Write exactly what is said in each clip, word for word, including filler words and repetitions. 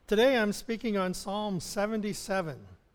Today I'm speaking on Psalm seventy-seven.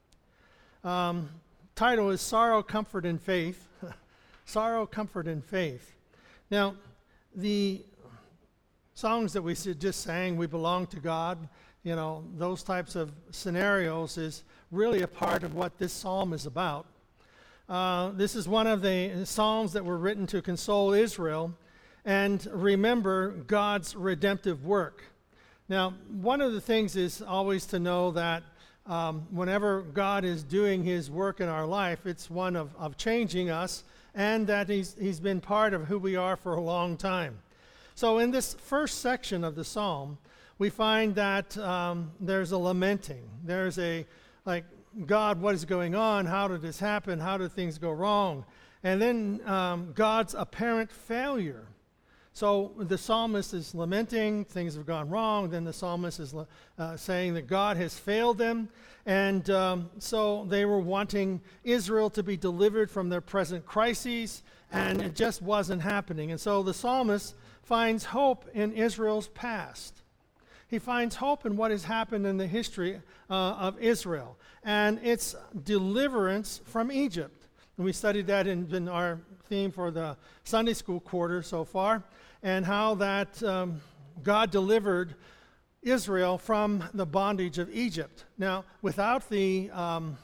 Um, title is Sorrow, Comfort, and Faith. Sorrow, Comfort, and Faith. Now, the songs that we just sang, We Belong to God, you know, those types of scenarios is really a part of what this psalm is about. Uh, this is one of the psalms that were written to console Israel and remember God's redemptive work. Now, one of the things is always to know that um, whenever God is doing his work in our life, it's one of, of changing us, and that he's, he's been part of who we are for a long time. So in this first section of the psalm, we find that um, there's a lamenting. There's a, like, God, what is going on? How did this happen? How did things go wrong? And then um, God's apparent failure. So the psalmist is lamenting, things have gone wrong. Then the psalmist is uh, saying that God has failed them. And um, so they were wanting Israel to be delivered from their present crises, and it just wasn't happening. And so the psalmist finds hope in Israel's past. He finds hope in what has happened in the history uh, of Israel, and its deliverance from Egypt. And we studied that in, in our theme for the Sunday school quarter so far, and how that um, God delivered Israel from the bondage of Egypt. Now, without the um,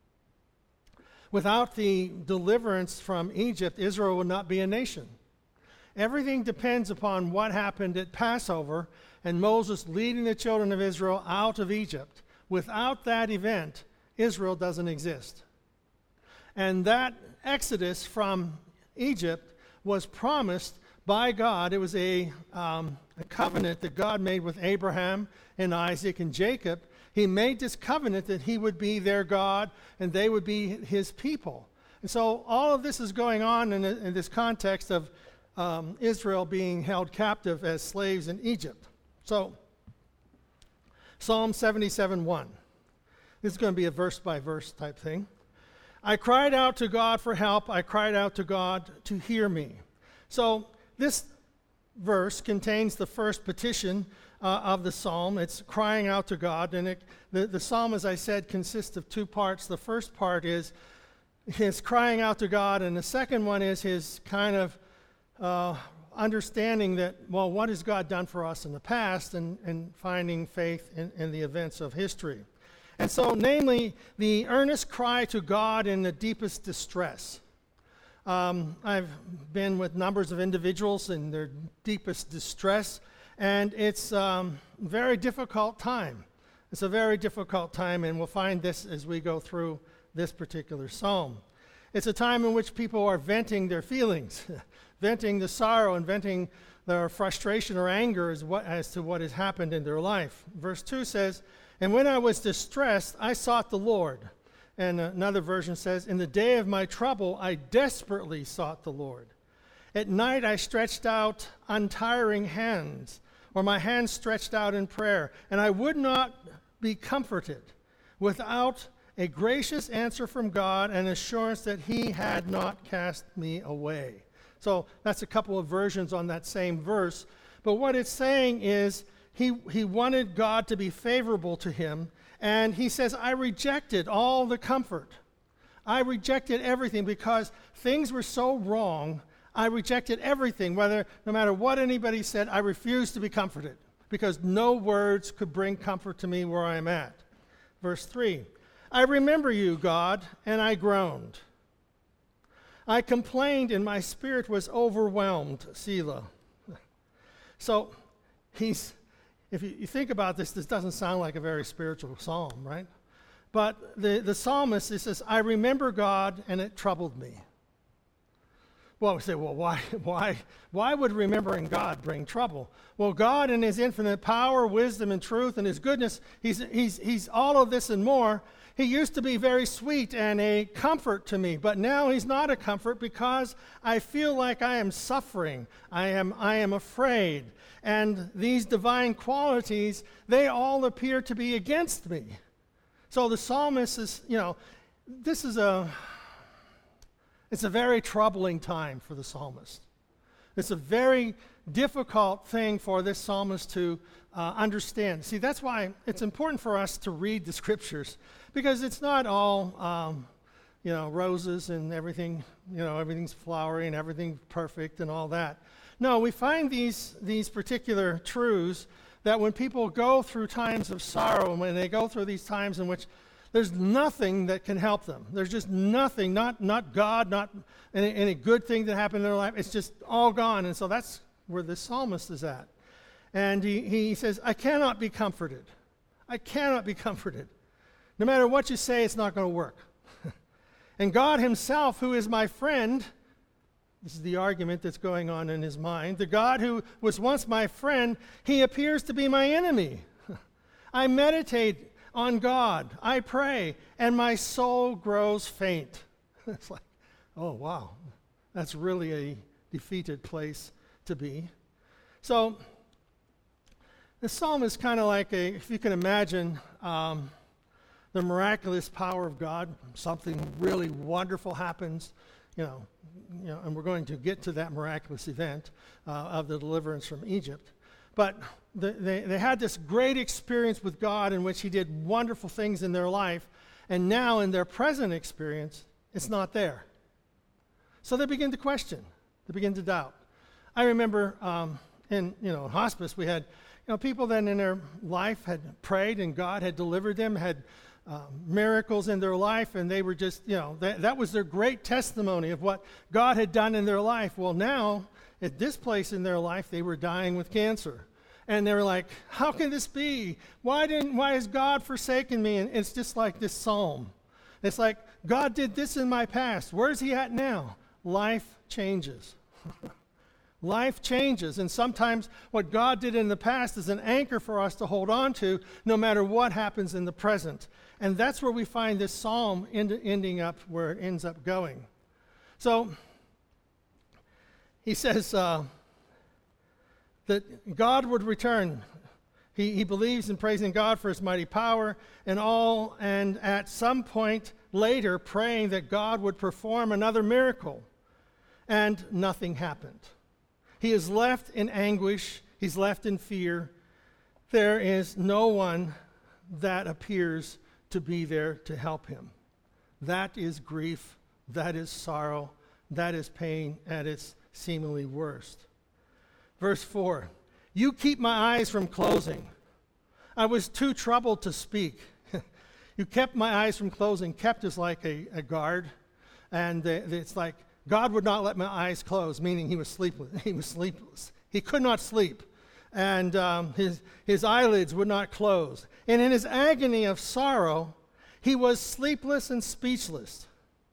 without the deliverance from Egypt, Israel would not be a nation. Everything depends upon what happened at Passover and Moses leading the children of Israel out of Egypt. Without that event, Israel doesn't exist. And that exodus from Egypt was promised by God. It was a, um, a covenant that God made with Abraham and Isaac and Jacob. He made this covenant that he would be their God and they would be his people. And so all of this is going on in, in this context of um, Israel being held captive as slaves in Egypt. So, Psalm seventy-seven one. This is going to be a verse-by-verse type thing. I cried out to God for help. I cried out to God to hear me. So this verse contains the first petition uh, of the psalm. It's crying out to God. And it, the, the psalm, as I said, consists of two parts. The first part is his crying out to God, and the second one is his kind of uh, understanding that, well, what has God done for us in the past, and, and finding faith in, in the events of history. And so, namely, the earnest cry to God in the deepest distress. Um, I've been with numbers of individuals in their deepest distress, and it's a um, very difficult time. It's a very difficult time, and we'll find this as we go through this particular psalm. It's a time in which people are venting their feelings, venting the sorrow and venting their frustration or anger as, what, as to what has happened in their life. Verse two says, and when I was distressed, I sought the Lord. And another version says, in the day of my trouble, I desperately sought the Lord. At night I stretched out untiring hands, or my hands stretched out in prayer, and I would not be comforted without a gracious answer from God and assurance that he had not cast me away. So that's a couple of versions on that same verse. But what it's saying is he, he wanted God to be favorable to him. And he says, I rejected all the comfort. I rejected everything because things were so wrong. I rejected everything, whether no matter what anybody said, I refused to be comforted because no words could bring comfort to me where I am at. Verse three, I remember you, God, and I groaned. I complained and my spirit was overwhelmed, Selah. So he's, if you, you think about this, this doesn't sound like a very spiritual psalm, right? But the, the psalmist, he says, I remember God and it troubled me. Well, we say, well, why, why, why would remembering God bring trouble? Well, God in his infinite power, wisdom, and truth, and his goodness, he's, he's, he's all of this and more. He used to be very sweet and a comfort to me, but now he's not a comfort because I feel like I am suffering. I am, I am afraid. And these divine qualities, they all appear to be against me. So the psalmist is, you know, this is a, it's a very troubling time for the psalmist. It's a very difficult thing for this psalmist to uh, understand. See, that's why it's important for us to read the scriptures, because it's not all, um, you know, roses and everything, you know, everything's flowery and everything perfect and all that. No, we find these, these particular truths that when people go through times of sorrow, and when they go through these times in which there's nothing that can help them. There's just nothing, not, not God, not any, any good thing that happened in their life. It's just all gone. And so that's where the psalmist is at. And he, he says, I cannot be comforted. I cannot be comforted. No matter what you say, it's not going to work. And God himself, who is my friend, this is the argument that's going on in his mind, the God who was once my friend, he appears to be my enemy. I meditate on God, I pray, and my soul grows faint. It's like, oh, wow, that's really a defeated place to be. So the psalm is kind of like a, if you can imagine, um, the miraculous power of God. Something really wonderful happens, you know, you know, and we're going to get to that miraculous event uh, of the deliverance from Egypt. But the, they, they had this great experience with God in which he did wonderful things in their life, and now in their present experience, it's not there. So they begin to question. They begin to doubt. I remember um, in, you know, hospice, we had, you know, people that in their life had prayed and God had delivered them, had uh, miracles in their life, and they were just, you know, that, that was their great testimony of what God had done in their life. Well, now, at this place in their life, they were dying with cancer. And they were like, how can this be? Why didn't, why has God forsaken me? And it's just like this psalm. It's like, God did this in my past. Where's he at now? Life changes. Life changes. And sometimes what God did in the past is an anchor for us to hold on to no matter what happens in the present. And that's where we find this psalm end, ending up where it ends up going. So he says, uh, that God would return. He, he believes in praising God for his mighty power and all, and at some point later praying that God would perform another miracle. And nothing happened. He is left in anguish. He's left in fear. There is no one that appears to be there to help him. That is grief. That is sorrow. That is pain at its seemingly worst. Verse four, you keep my eyes from closing. I was too troubled to speak. You kept my eyes from closing. Kept is like a, a guard. And uh, it's like God would not let my eyes close, meaning he was sleepless. He was sleepless. He could not sleep. And um, his, his eyelids would not close. And in his agony of sorrow, he was sleepless and speechless.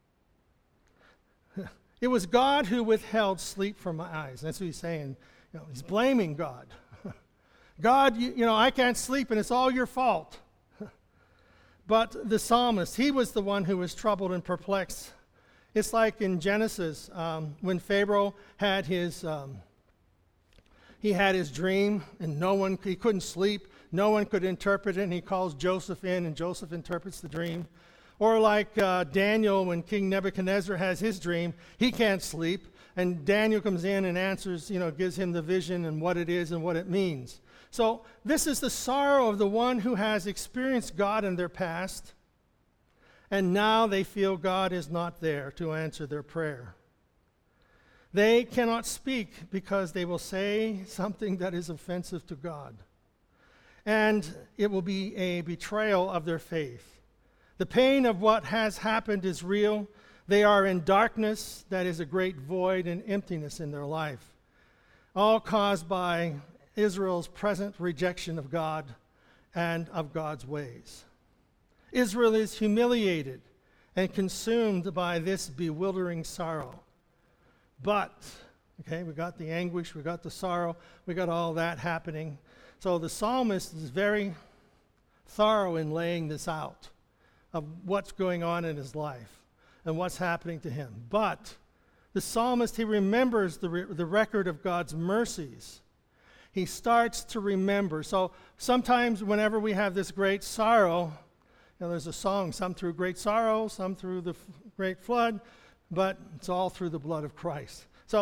It was God who withheld sleep from my eyes. That's what he's saying. You know, he's blaming God. God, you, you know, I can't sleep and it's all your fault. But the psalmist, he was the one who was troubled and perplexed. It's like in Genesis, um, when Pharaoh had his, um, he had his dream and no one, he couldn't sleep. No one could interpret it, and he calls Joseph in and Joseph interprets the dream. Or like uh, Daniel, when King Nebuchadnezzar has his dream, he can't sleep. And Daniel comes in and answers, you know, gives him the vision and what it is and what it means. So this is the sorrow of the one who has experienced God in their past, and now they feel God is not there to answer their prayer. They cannot speak because they will say something that is offensive to God. And it will be a betrayal of their faith. The pain of what has happened is real. They are in darkness that is a great void and emptiness in their life, all caused by Israel's present rejection of God and of God's ways. Israel is humiliated and consumed by this bewildering sorrow. But, okay, we got the anguish, we got the sorrow, we got all that happening. So the psalmist is very thorough in laying this out of what's going on in his life and what's happening to him. But the psalmist, he remembers the, re- the record of God's mercies. He starts to remember. So sometimes whenever we have this great sorrow, you know, there's a song, some through great sorrow, some through the f- great flood, but it's all through the blood of Christ. So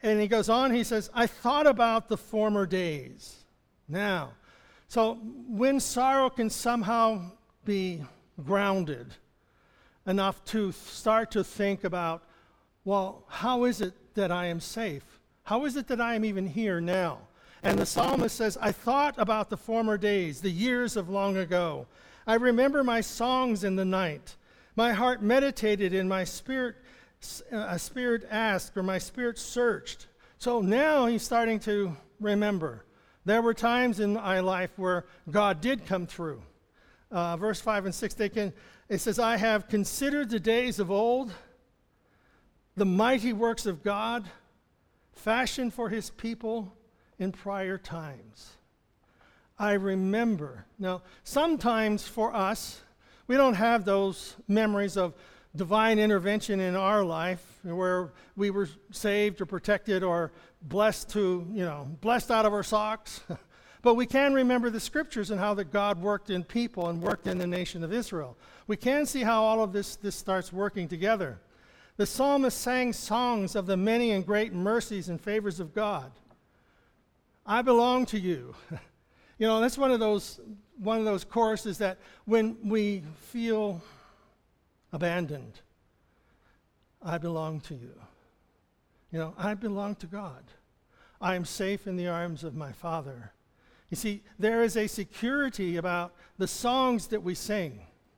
and he goes on, he says, I thought about the former days. Now, so when sorrow can somehow be grounded enough to start to think about, well, how is it that I am safe? How is it that I am even here now? And the psalmist says, I thought about the former days, the years of long ago. I remember my songs in the night. My heart meditated and my spirit, uh, spirit asked, or my spirit searched. So now he's starting to remember. There were times in my life where God did come through. Uh, verse five and six, they can, it says, I have considered the days of old, the mighty works of God, fashioned for his people in prior times. I remember. Now, sometimes for us, we don't have those memories of divine intervention in our life where we were saved or protected or blessed to, you know, blessed out of our socks. But we can remember the scriptures and how that God worked in people and worked in the nation of Israel. We can see how all of this, this starts working together. The psalmist sang songs of the many and great mercies and favors of God. I belong to you. You know, that's one of those one of those choruses that when we feel abandoned, I belong to you. You know, I belong to God. I am safe in the arms of my Father. You see, there is a security about the songs that we sing.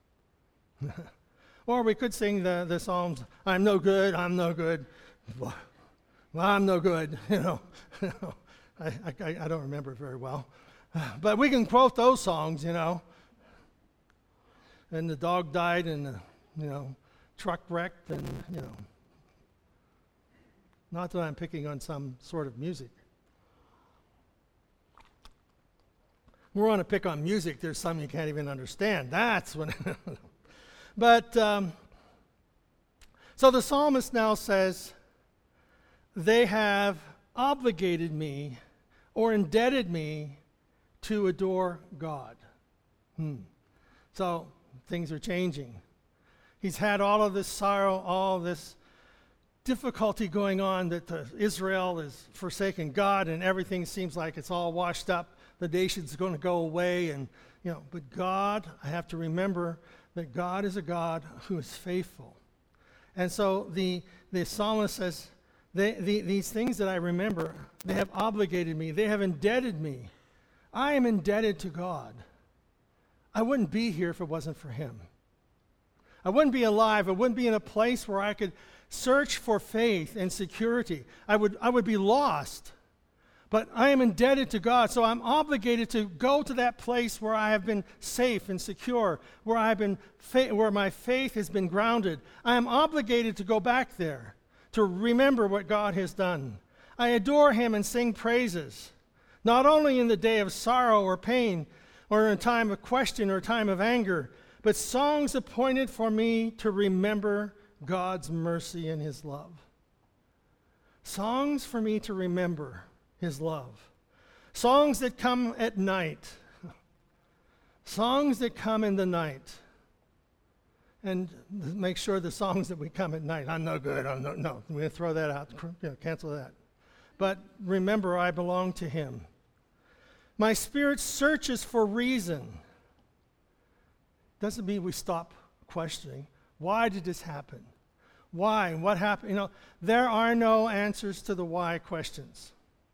Or we could sing the, the Psalms, I'm no good, I'm no good. Well, I'm no good, you know. I, I, I don't remember it very well. But we can quote those songs, you know. And the dog died and the, you know, truck wrecked and, you know. Not that I'm picking on some sort of music. We want to pick on music. There's some you can't even understand. That's when. But, um, so the psalmist now says, they have obligated me or indebted me to adore God. Hmm. So things are changing. He's had all of this sorrow, all this difficulty going on that the, Israel is forsaken God and everything seems like it's all washed up. The nation's going to go away. And, you know, but God, I have to remember that God is a God who is faithful. And so the, the psalmist says, they, the, these things that I remember, they have obligated me. They have indebted me. I am indebted to God. I wouldn't be here if it wasn't for him. I wouldn't be alive. I wouldn't be in a place where I could search for faith and security. I would, I would be lost. But I am indebted to God, so I'm obligated to go to that place where I have been safe and secure, where I've been, fa- where my faith has been grounded. I am obligated to go back there, to remember what God has done. I adore him and sing praises, not only in the day of sorrow or pain, or in a time of question or a time of anger, but songs appointed for me to remember God's mercy and his love. Songs for me to remember his love. Songs that come at night. Songs that come in the night. And make sure the songs that we come at night, I'm no good, I'm no, no, we're going to throw that out, you know, cancel that. But remember, I belong to him. My spirit searches for reason. Doesn't mean we stop questioning. Why did this happen? Why? What happened? You know, there are no answers to the why questions.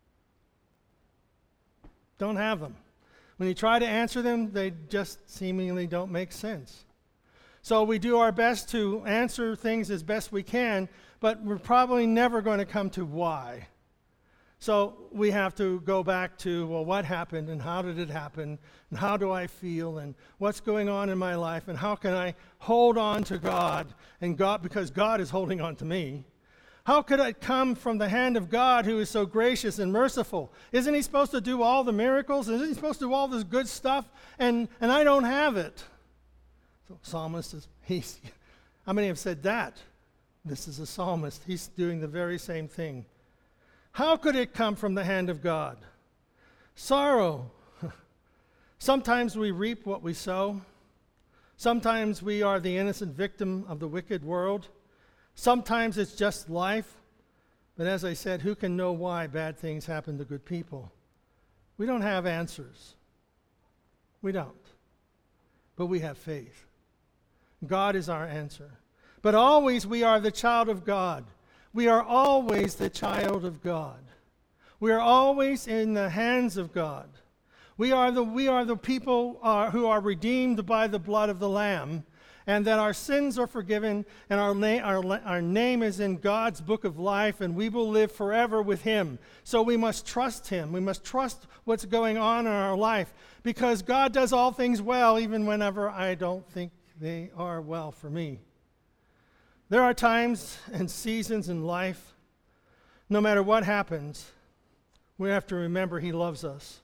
Don't have them. When you try to answer them, they just seemingly don't make sense. So we do our best to answer things as best we can, but we're probably never going to come to why. So we have to go back to, well, what happened and how did it happen and how do I feel and what's going on in my life and how can I hold on to God and God because God is holding on to me. How could it come from the hand of God who is so gracious and merciful? Isn't he supposed to do all the miracles? Isn't he supposed to do all this good stuff? And, and I don't have it. So psalmist is, he's, how many have said that? This is a psalmist. He's doing the very same thing. How could it come from the hand of God? Sorrow. Sometimes we reap what we sow. Sometimes we are the innocent victim of the wicked world. Sometimes it's just life. But as I said, who can know why bad things happen to good people? We don't have answers. We don't. But we have faith. God is our answer. But always we are the child of God. We are always the child of God. We are always in the hands of God. We are the, we are the people uh, who are redeemed by the blood of the Lamb, and that our sins are forgiven, and our, na- our, our name is in God's book of life, and we will live forever with Him. So we must trust Him. We must trust what's going on in our life, because God does all things well, even whenever I don't think they are well for me. There are times and seasons in life, no matter what happens, we have to remember He loves us.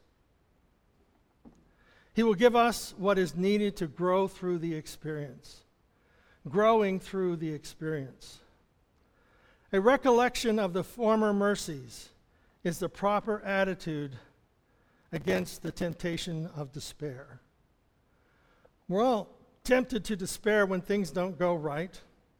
He will give us what is needed to grow through the experience. Growing through the experience. A recollection of the former mercies is the proper attitude against the temptation of despair. We're all tempted to despair when things don't go right,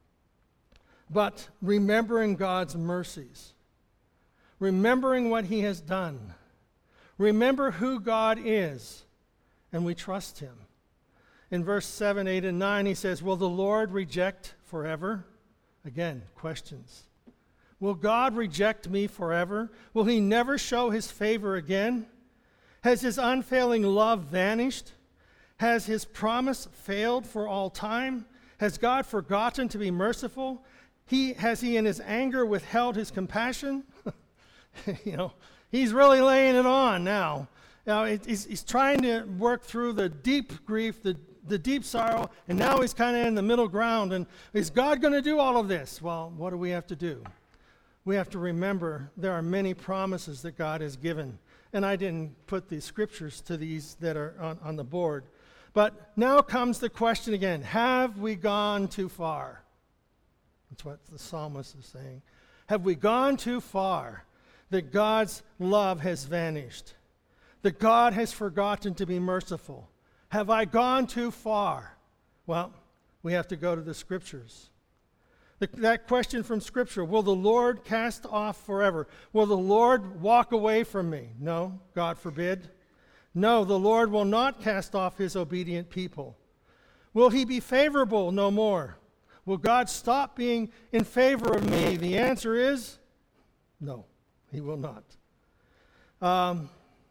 but remembering God's mercies, remembering what He has done, remember who God is, and we trust Him. In verse seven, eight, and nine, he says, will the Lord reject forever? Again, questions. Will God reject me forever? Will He never show His favor again? Has His unfailing love vanished? Has His promise failed for all time? Has God forgotten to be merciful? He, has He in His anger withheld His compassion? You know, He's really laying it on now. Now, it, he's, he's trying to work through the deep grief, the, the deep sorrow, and now he's kind of in the middle ground. And is God going to do all of this? Well, what do we have to do? We have to remember there are many promises that God has given. And I didn't put the scriptures to these that are on, on the board. But now comes the question again. Have we gone too far? That's what the psalmist is saying. Have we gone too far that God's love has vanished? That God has forgotten to be merciful? Have I gone too far? Well, we have to go to the scriptures. The, that question from Scripture, will the Lord cast off forever? Will the Lord walk away from me? No, God forbid. No, the Lord will not cast off His obedient people. Will He be favorable no more? Will God stop being in favor of me? The answer is no, He will not. Um...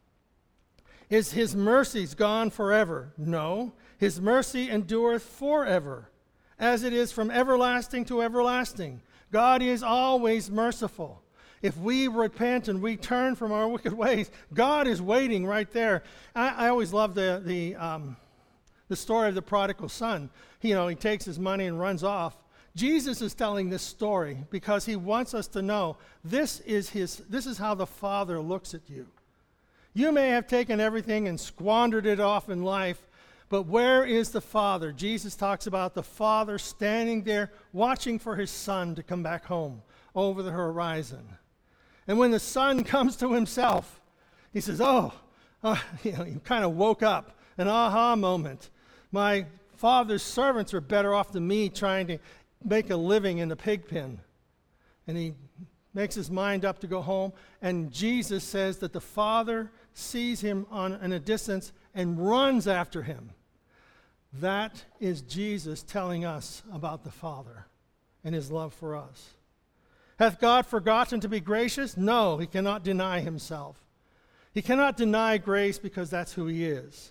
Is His mercies gone forever? No. His mercy endureth forever, as it is from everlasting to everlasting. God is always merciful. If we repent and we turn from our wicked ways, God is waiting right there. I, I always love the the um, the story of the prodigal son. He, you know, he takes his money and runs off. Jesus is telling this story because He wants us to know this is his. This is how the Father looks at you. You may have taken everything and squandered it off in life, but where is the Father? Jesus talks about the Father standing there watching for His Son to come back home over the horizon. And when the Son comes to himself, He says, oh, uh, you know, he kind of woke up, an aha moment. My Father's servants are better off than me trying to make a living in the pig pen. And he makes his mind up to go home, and Jesus says that the Father sees him on, in a distance and runs after him. That is Jesus telling us about the Father and His love for us. Hath God forgotten to be gracious? No, He cannot deny Himself. He cannot deny grace because that's who He is.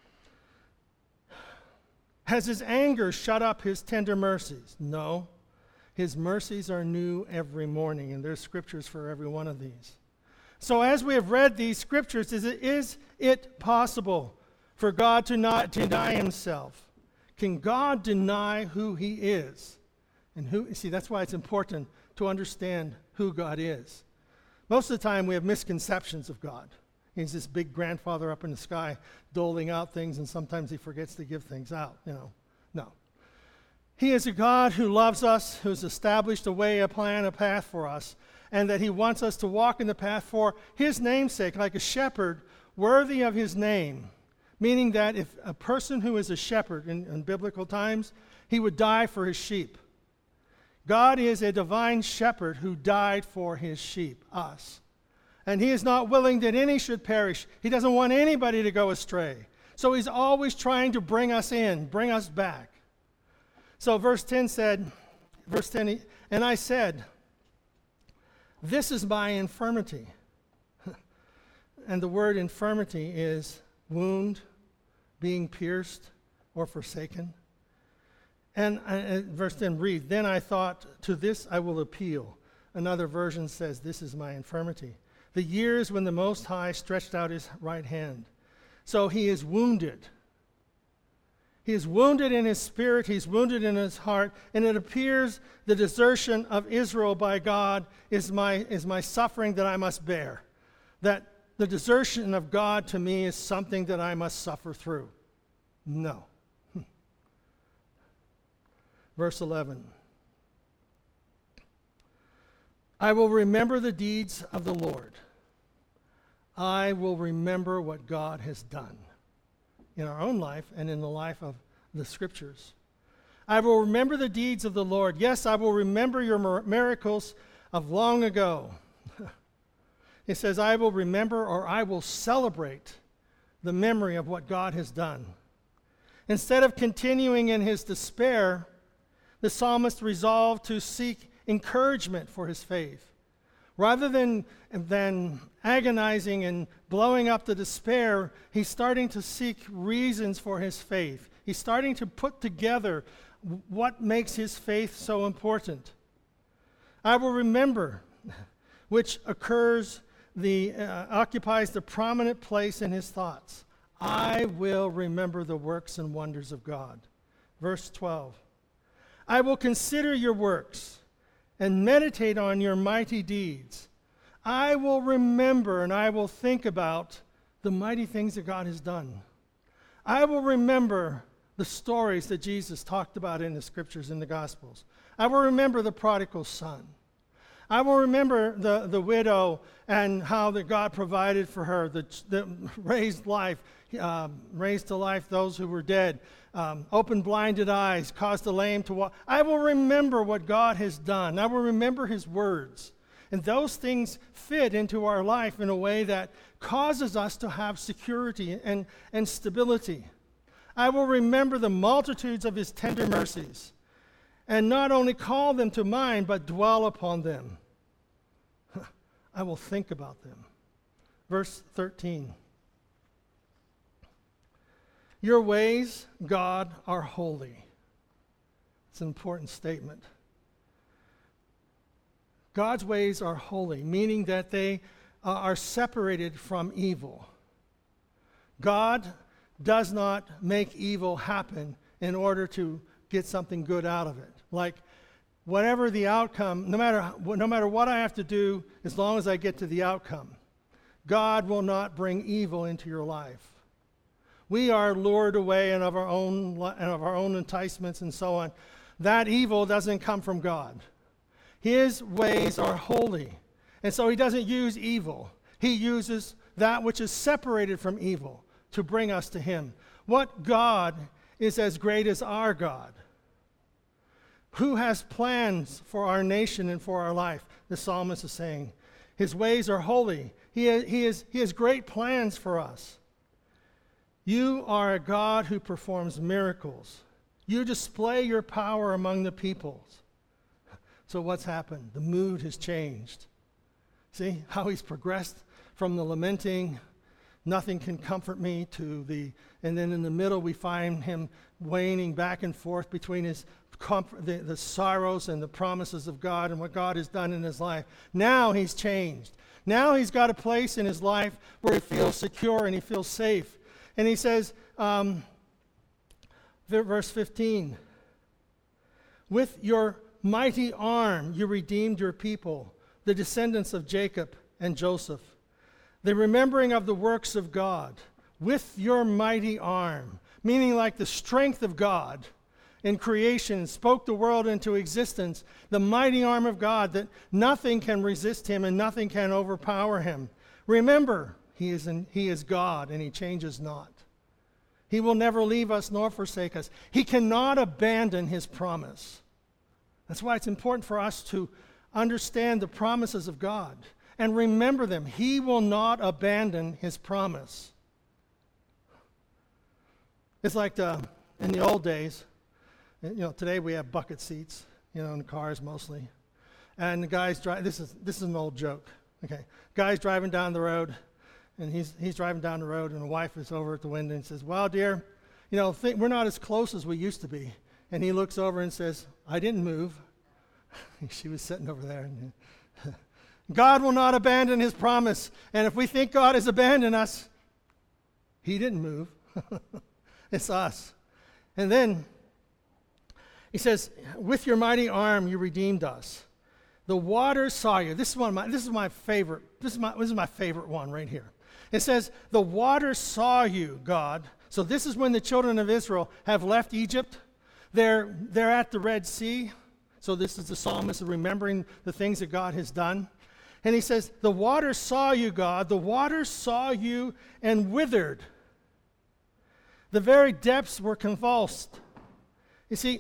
Has His anger shut up His tender mercies? No. His mercies are new every morning, and there's scriptures for every one of these. So as we have read these scriptures, is it, is it possible for God to not deny Himself? Can God deny who He is? And who? See, that's why it's important to understand who God is. Most of the time we have misconceptions of God. He's this big grandfather up in the sky doling out things, and sometimes He forgets to give things out, you know. No. He is a God who loves us, who's established a way, a plan, a path for us, and that He wants us to walk in the path for His name's sake, like a shepherd worthy of His name. Meaning that if a person who is a shepherd in, in biblical times, he would die for his sheep. God is a divine shepherd who died for his sheep, us. And he is not willing that any should perish. He doesn't want anybody to go astray. So he's always trying to bring us in, bring us back. So verse ten said, verse ten, and I said, this is my infirmity. And the word infirmity is wound, being pierced, or forsaken. And uh, verse ten reads, then I thought, to this I will appeal. Another version says, this is my infirmity. The years when the Most High stretched out his right hand. So he is wounded. He is wounded in his spirit, he's wounded in his heart, and it appears the desertion of Israel by God is my, is my suffering that I must bear. That the desertion of God to me is something that I must suffer through. No. Verse eleven. I will remember the deeds of the Lord. I will remember what God has done in our own life and in the life of the Scriptures. I will remember the deeds of the Lord. Yes, I will remember your miracles of long ago. It says, I will remember, or I will celebrate the memory of what God has done. Instead of continuing in his despair, the psalmist resolved to seek encouragement for his faith. Rather than, than agonizing and blowing up the despair, he's starting to seek reasons for his faith. He's starting to put together what makes his faith so important. I will remember, which occurs, the uh, occupies the prominent place in his thoughts. I will remember the works and wonders of God. Verse twelve. I will consider your works and meditate on your mighty deeds. I will remember and I will think about the mighty things that God has done. I will remember the stories that Jesus talked about in the Scriptures, in the Gospels. I will remember the prodigal son. I will remember the, the widow and how that God provided for her, the, the raised life, um, raised to life those who were dead, um, opened blinded eyes, caused the lame to walk. I will remember what God has done. I will remember his words. And those things fit into our life in a way that causes us to have security and, and stability. I will remember the multitudes of his tender mercies, and not only call them to mind, but dwell upon them. I will think about them. Verse thirteen. Your ways, God, are holy. It's an important statement. God's ways are holy, meaning that they uh, are separated from evil. God does not make evil happen in order to get something good out of it. Like, whatever the outcome, no matter, no matter what I have to do, as long as I get to the outcome, God will not bring evil into your life. We are lured away and of our own and of our own enticements and so on. That evil doesn't come from God. His ways are holy. And so he doesn't use evil. He uses that which is separated from evil to bring us to him. What God is as great as our God? Who has plans for our nation and for our life? The psalmist is saying. His ways are holy. He has, he is, he has great plans for us. You are a God who performs miracles. You display your power among the peoples. So what's happened? The mood has changed. See how he's progressed from the lamenting, nothing can comfort me, to the, and then in the middle we find him waning back and forth between his comfort, the, the sorrows and the promises of God and what God has done in his life. Now he's changed. Now he's got a place in his life where he feels secure and he feels safe. And he says, um, verse fifteen, with your mighty arm you redeemed your people, the descendants of Jacob and Joseph. The remembering of the works of God with your mighty arm, meaning like the strength of God in creation spoke the world into existence, the mighty arm of God that nothing can resist him and nothing can overpower him. Remember, he is, in, he is God and he changes not. He will never leave us nor forsake us. He cannot abandon his promise. That's why it's important for us to understand the promises of God and remember them. He will not abandon his promise. It's like the, in the old days, you know, today we have bucket seats, you know, in cars mostly. And the guy's driving, this is this is an old joke, okay. Guy's driving down the road, and he's he's driving down the road, and the wife is over at the window and says, well, dear, you know, th- we're not as close as we used to be. And he looks over and says, I didn't move. She was sitting over there. And God will not abandon his promise. And if we think God has abandoned us, he didn't move. It's us. And then he says, with your mighty arm you redeemed us. The waters saw you. This is one of my this is my favorite. This is my this is my favorite one right here. It says, the waters saw you, God. So this is when the children of Israel have left Egypt. They're they're at the Red Sea. So this is the psalmist remembering the things that God has done. And he says, the waters saw you, God. The waters saw you and withered. The very depths were convulsed. You see,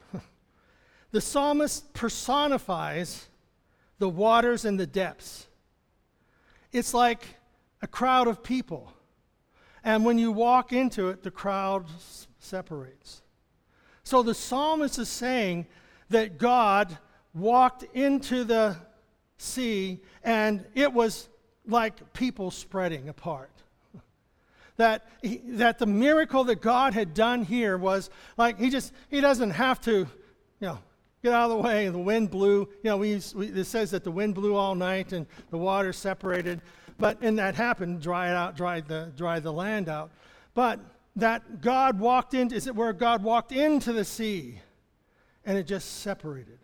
the psalmist personifies the waters and the depths. It's like a crowd of people. And when you walk into it, the crowd s- separates. So the psalmist is saying that God walked into the sea and it was like people spreading apart. That he, that the miracle that God had done here was like he just, he doesn't have to, you know, get out of the way, and the wind blew. You know, we, we it says that the wind blew all night and the water separated. But, and that happened, dry it out, dried the, dried the land out. But that God walked into, is it where God walked into the sea and it just separated?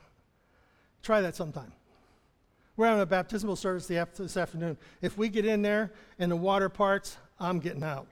Try that sometime. We're having a baptismal service this afternoon. If we get in there and the water parts, I'm getting out.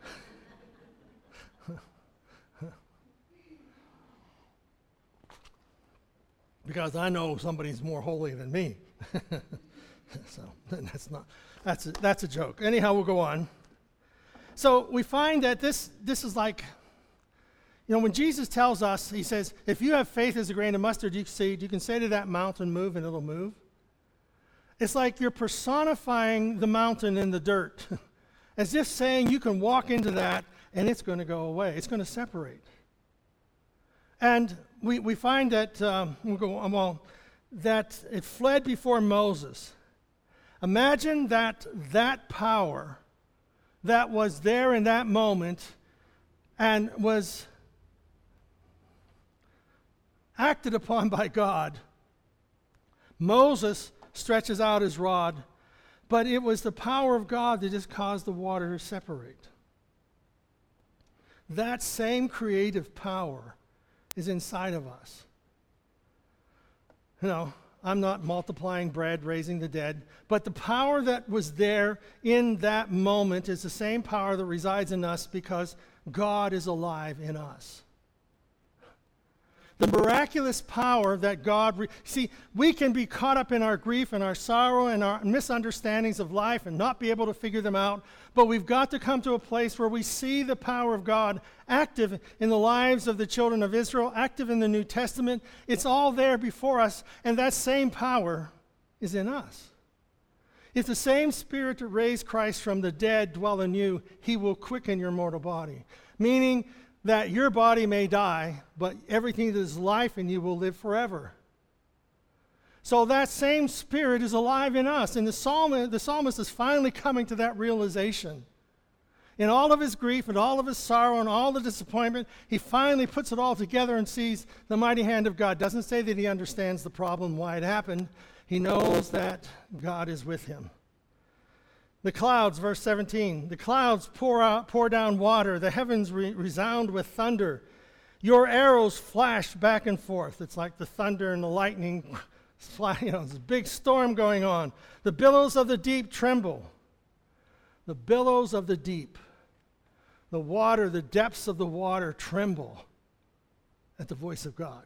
Because I know somebody's more holy than me. So that's not that's a, that's a joke. Anyhow, we'll go on. So we find that this this is like, you know, when Jesus tells us, he says, if you have faith as a grain of mustard you seed, you can say to that mountain, move, and it'll move. It's like you're personifying the mountain in the dirt. As if saying you can walk into that and it's going to go away. It's going to separate. And we, we find that um, we'll go, well, that it fled before Moses. Imagine that that power that was there in that moment and was acted upon by God. Moses stretches out his rod, but it was the power of God that just caused the water to separate. That same creative power is inside of us. You know, I'm not multiplying bread, raising the dead, but the power that was there in that moment is the same power that resides in us because God is alive in us. The miraculous power that God... Re- See, we can be caught up in our grief and our sorrow and our misunderstandings of life and not be able to figure them out, but we've got to come to a place where we see the power of God active in the lives of the children of Israel, active in the New Testament. It's all there before us, and that same power is in us. If the same Spirit that raised Christ from the dead dwell in you, he will quicken your mortal body. Meaning that your body may die, but everything that is life in you will live forever. So that same Spirit is alive in us. And the psalmist, the psalmist is finally coming to that realization. In all of his grief and all of his sorrow and all the disappointment, he finally puts it all together and sees the mighty hand of God. Doesn't say that he understands the problem, why it happened. He knows that God is with him. The clouds, verse seventeen, the clouds pour out, pour down water. The heavens re- resound with thunder. Your arrows flash back and forth. It's like the thunder and the lightning. You know, there's a big storm going on. The billows of the deep tremble. The billows of the deep. The water, the depths of the water tremble at the voice of God.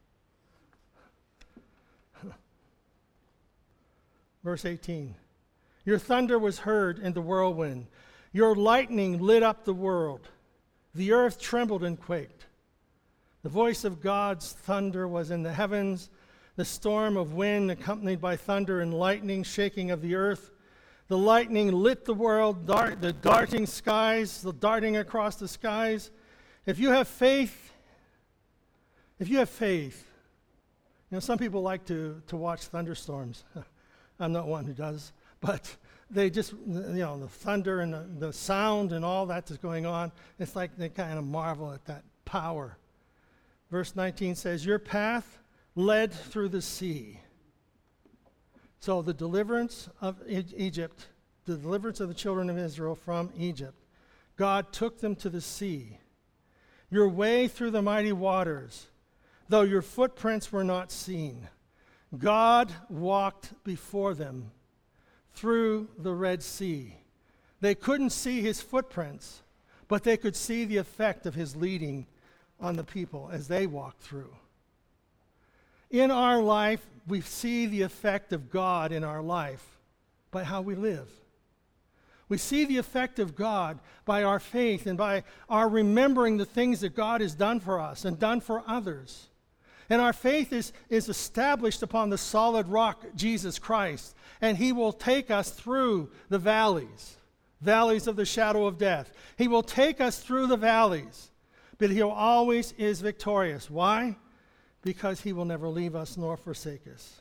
Verse eighteen. Your thunder was heard in the whirlwind. Your lightning lit up the world. The earth trembled and quaked. The voice of God's thunder was in the heavens, the storm of wind accompanied by thunder and lightning, shaking of the earth. The lightning lit the world, dart, the darting skies, the darting across the skies. If you have faith, if you have faith, you know, some people like to, to watch thunderstorms. I'm not one who does, but they just, you know, the thunder and the, the sound and all that is going on. It's like they kind of marvel at that power. Verse nineteen says, your path led through the sea. So the deliverance of e- Egypt, the deliverance of the children of Israel from Egypt, God took them to the sea. Your way through the mighty waters, though your footprints were not seen. God walked before them through the Red Sea. They couldn't see his footprints, but they could see the effect of his leading on the people as they walked through. In our life, we see the effect of God in our life by how we live. We see the effect of God by our faith and by our remembering the things that God has done for us and done for others. And our faith is, is established upon the solid rock, Jesus Christ. And he will take us through the valleys, valleys of the shadow of death. He will take us through the valleys, but he always is victorious. Why? Because he will never leave us nor forsake us.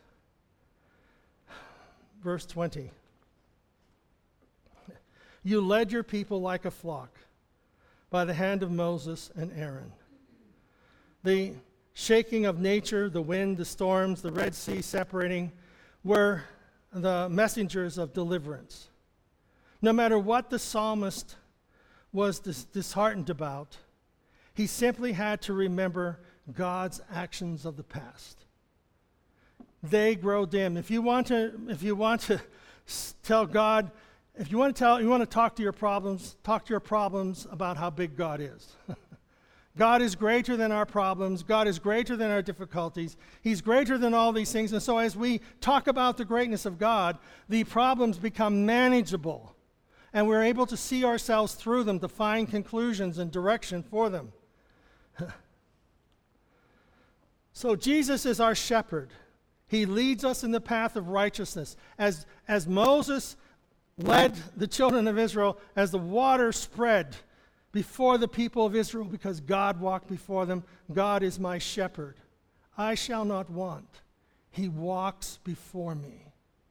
Verse twenty. You led your people like a flock by the hand of Moses and Aaron. The shaking of nature, the wind, the storms, the Red Sea separating, were the messengers of deliverance. No matter what the psalmist was dis- disheartened about, he simply had to remember God's actions of the past. They grow dim. If you want to, if you want to tell God, if you want to tell, you want to talk to your problems, talk to your problems about how big God is. God is greater than our problems. God is greater than our difficulties. He's greater than all these things. And so as we talk about the greatness of God, the problems become manageable. And we're able to see ourselves through them, to find conclusions and direction for them. So Jesus is our shepherd. He leads us in the path of righteousness. As, as Moses led the children of Israel, as the water spread before the people of Israel, because God walked before them, God is my shepherd. I shall not want. He walks before me.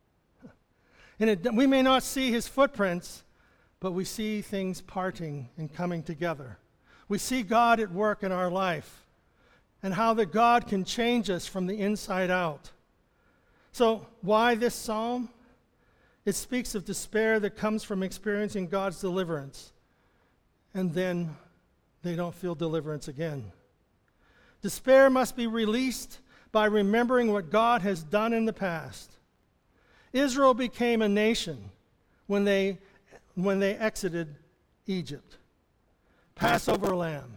And it, we may not see his footprints, but we see things parting and coming together. We see God at work in our life and how that God can change us from the inside out. So why this psalm? It speaks of despair that comes from experiencing God's deliverance, and then they don't feel deliverance again. Despair must be released by remembering what God has done in the past. Israel became a nation when they, when they exited Egypt. Passover lamb.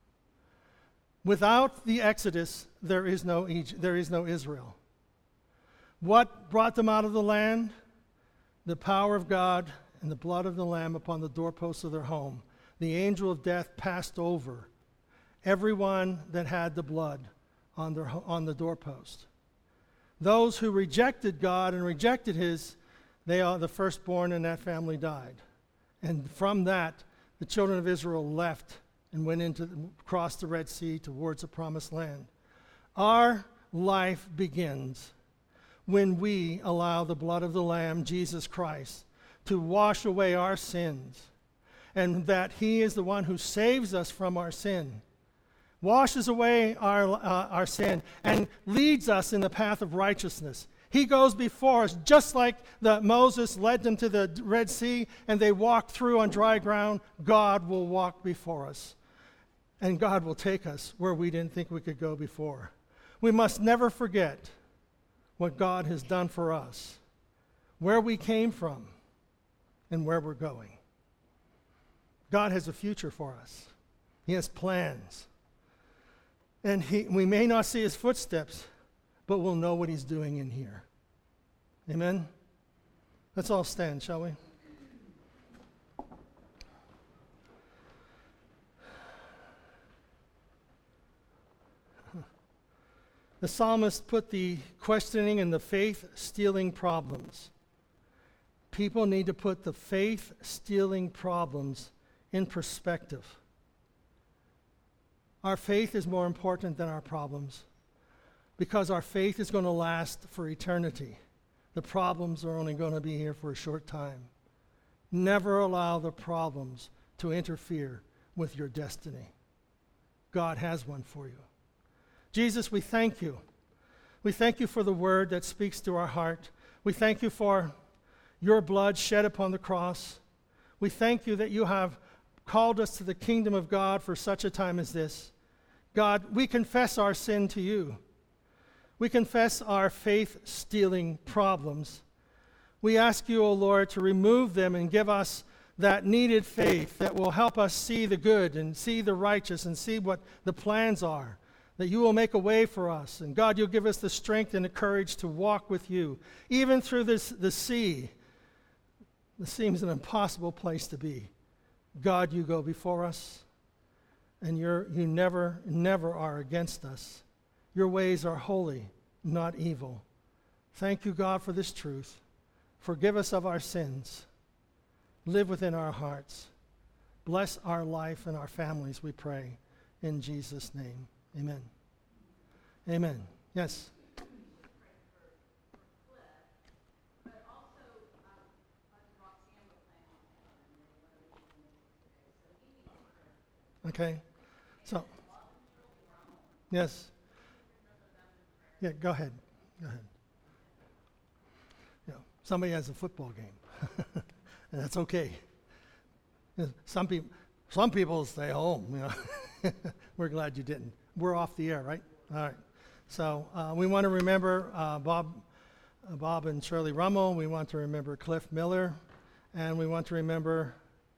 Without the Exodus, there is no Egypt, there is no Israel. What brought them out of the land? The power of God and the blood of the Lamb upon the doorposts of their home. The angel of death passed over everyone that had the blood on, their, on the doorpost. Those who rejected God and rejected his, they are the firstborn in that family died. And from that, the children of Israel left and went into, crossed the Red Sea towards the promised land. Our life begins when we allow the blood of the Lamb, Jesus Christ, to wash away our sins, and that he is the one who saves us from our sin, washes away our, uh, our sin, and leads us in the path of righteousness. He goes before us, just like the Moses led them to the Red Sea, and they walked through on dry ground. God will walk before us, and God will take us where we didn't think we could go before. We must never forget what God has done for us, where we came from, and where we're going. God has a future for us. He has plans. And he, we may not see his footsteps, but we'll know what he's doing in here. Amen? Let's all stand, shall we? The psalmist put the questioning and the faith-stealing problems. People need to put the faith-stealing problems in perspective. Our faith is more important than our problems because our faith is going to last for eternity. The problems are only going to be here for a short time. Never allow the problems to interfere with your destiny. God has one for you. Jesus, we thank you. We thank you for the word that speaks to our heart. We thank you for your blood shed upon the cross. We thank you that you have called us to the kingdom of God for such a time as this. God, we confess our sin to you. We confess our faith-stealing problems. We ask you, O Lord, to remove them and give us that needed faith that will help us see the good and see the righteous and see what the plans are, that you will make a way for us. And God, you'll give us the strength and the courage to walk with you, even through this the sea. This seems an impossible place to be. God, you go before us, and you're, you never, never are against us. Your ways are holy, not evil. Thank you, God, for this truth. Forgive us of our sins. Live within our hearts. Bless our life and our families, we pray. In Jesus' name, amen. Amen. Yes? Okay. So, yes. Yeah, go ahead. Go ahead. Yeah, somebody has a football game, and that's okay. Some people, some people stay home. You know, we're glad you didn't. We're off the air, right? All right. So uh, we want to remember uh, Bob, uh, Bob and Shirley Rummel. We want to remember Cliff Miller, and we want to remember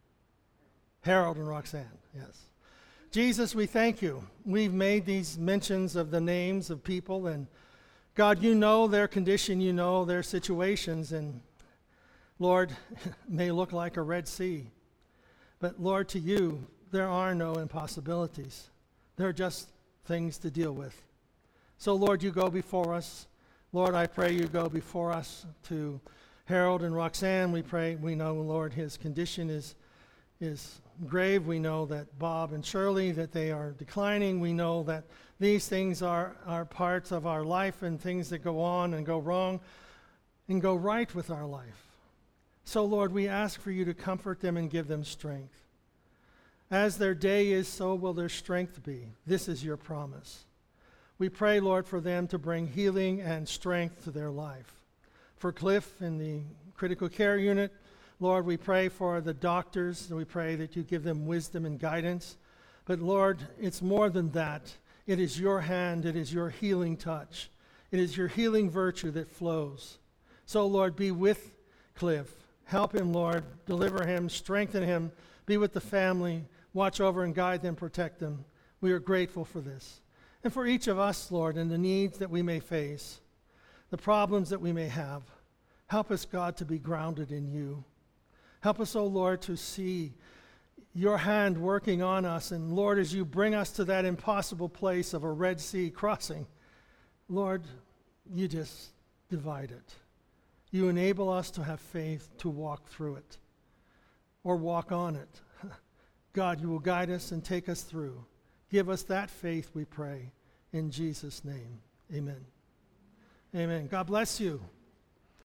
Harold and Roxanne. Yes. Jesus, we thank you. We've made these mentions of the names of people, and God, you know their condition, you know their situations, and Lord, it may look like a Red Sea, but Lord, to you, there are no impossibilities. There are just things to deal with. So Lord, you go before us. Lord, I pray you go before us to Harold and Roxanne. We pray, we know, Lord, his condition is is grave. We know that Bob and Shirley, that they are declining. We know that these things are, are parts of our life and things that go on and go wrong and go right with our life. So, Lord, we ask for you to comfort them and give them strength. As their day is, so will their strength be. This is your promise. We pray, Lord, for them to bring healing and strength to their life. For Cliff in the critical care unit, Lord, we pray for the doctors, and we pray that you give them wisdom and guidance. But Lord, it's more than that. It is your hand, it is your healing touch. It is your healing virtue that flows. So Lord, be with Cliff. Help him, Lord. Deliver him, strengthen him. Be with the family. Watch over and guide them, protect them. We are grateful for this. And for each of us, Lord, and the needs that we may face, the problems that we may have, help us, God, to be grounded in you. Help us, O Lord, to see your hand working on us. And Lord, as you bring us to that impossible place of a Red Sea crossing, Lord, you just divide it. You enable us to have faith to walk through it or walk on it. God, you will guide us and take us through. Give us that faith, we pray. In Jesus' name, amen. Amen. God bless you.